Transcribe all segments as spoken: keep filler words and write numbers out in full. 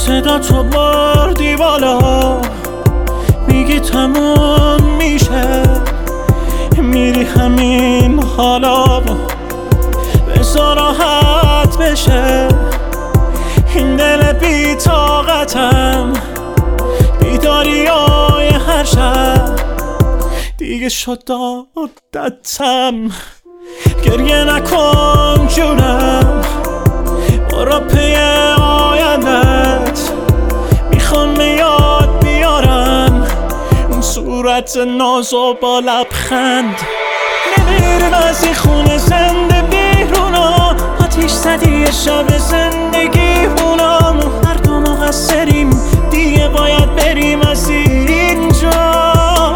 صدا تو بردی بالا، میگی تموم میشه، میری همین حالا، بذار راحت بشه این دل بی طاقتم. بیداریای هر شب دیگه شد عادتم. گریه نکن جونم، برو پی آیندت، میخوام یاد بیارم اون صورت ناز و با لبخند. نمیرم از این خونه زنده بیرونا، آتیش زدی شب زندگی هونم، هر دو مقصریم دیگه باید بریم از اینجا.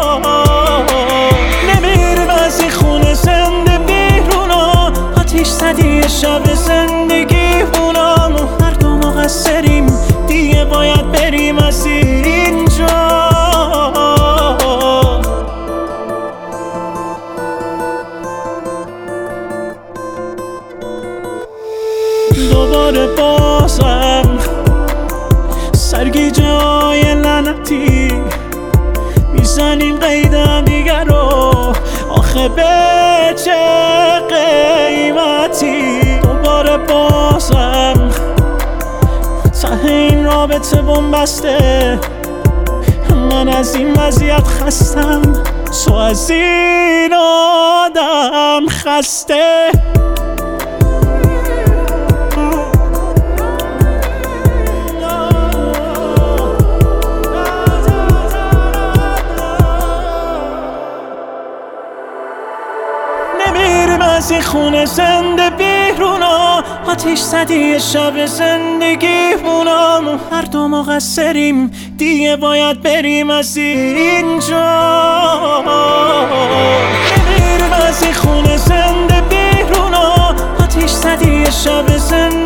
نمیرم از این خونه زنده بیرونا، آتیش زدی شب زندگی هونم، هر دو مقصریم دیگه باید بریم از اینجا. دوباره بازم سرگیجه های لعنتی میزنیم قیدم دیگر رو، آخه به چه قیمتی؟ دوباره بازم ته این رابطه بنبسته، من از این وضعیت خستم، تو از این آدم خسته. نمیریم از این خونه زنده بیرونا، آتیش زدی شب زندگی هونم، هر دو مقصریم دیگه باید بریم از اینجا. نمیریم از این خونه زنده بیرونا، آتیش زدی شب زندگی